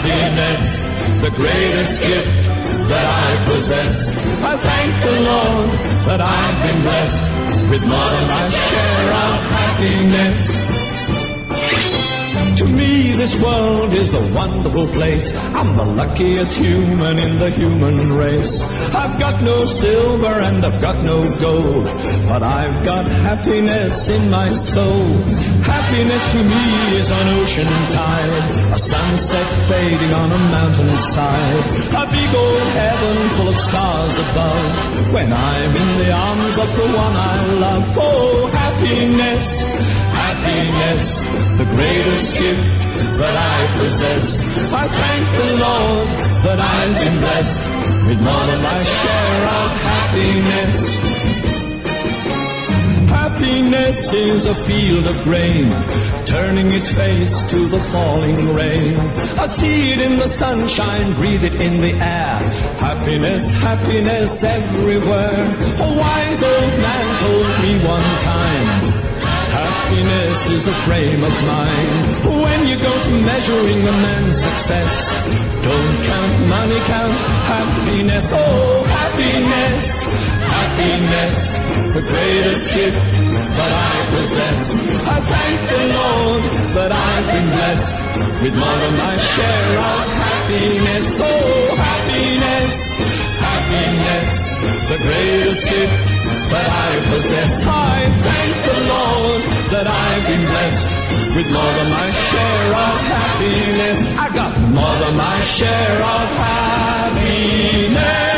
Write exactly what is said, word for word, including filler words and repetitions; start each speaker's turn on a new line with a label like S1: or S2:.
S1: happiness, the greatest gift that I possess. I thank the Lord that I've been blessed with more than my share of happiness. To me this world is a wonderful place. I'm the luckiest human in the human race. I've got no silver and I've got no gold, but I've got happiness in my soul. Happiness to me is an ocean tide, a sunset fading on a mountainside, a big old heaven full of stars above, when I'm in the arms of the one I love. Oh, happiness, happiness, the greatest gift that I possess. I thank the Lord that I've been blessed with more than my share of happiness. Happiness is a field of grain, turning its face to the falling rain. I see it in the sunshine, breathe it in the air. Happiness, happiness everywhere. A wise old man told me one time, happiness is a frame of mind. When you go to measuring a man's success, don't count money, count happiness. Oh, happiness, happiness, the greatest gift that I possess. I thank the Lord that I've been blessed with more than my share of happiness. Oh, happiness, happiness, the greatest gift that I possess. I thank the Lord that I've been blessed with more than my share of happiness. I got more than my share of happiness.